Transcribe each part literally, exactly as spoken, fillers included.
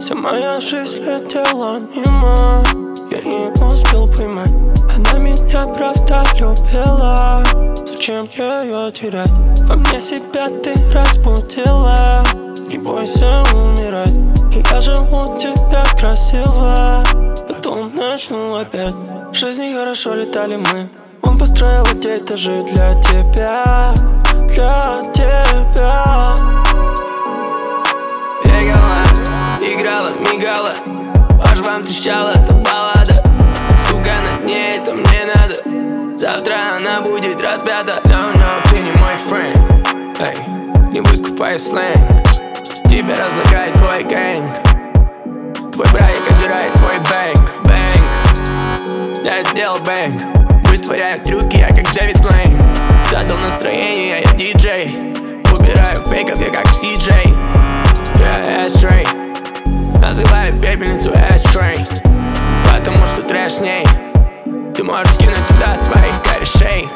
Вся моя жизнь летела мимо, я не успел поймать. Она меня правда любила, зачем ее терять? Во мне себя ты разбудила, не бойся умирать. И я живу тебя красиво, потом начну опять. В жизни хорошо летали мы, он построил эти этажи для тебя, для тебя. Бегала, играла, мигала, по швам трещала эта баллада. Сука, на дне это мне надо, завтра она будет распята. No, no, ты не мой френд, эй, не выкупай сленг. Тебя разлагает твой гэнг, твой братик отбирает твой бэнк, бэнк. Я сделал бэнк, вытворяю трюки, я как Дэвид Блейн. Задал настроение, я диджей, убираю фейков, я как Си Джей. Я эштрей, называю пепельницу эштрей, потому что трэш с ней. Ты можешь скинуть туда своих корешей.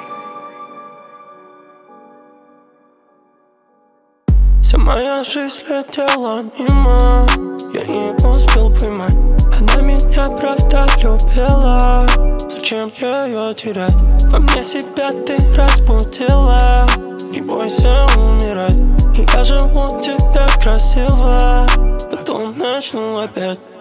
Вся моя жизнь летела мимо, я не успел поймать. Она меня правда любила, зачем ее терять? Во мне себя ты разбудила, не бойся умирать. И я живу тебя красиво, потом начну опять.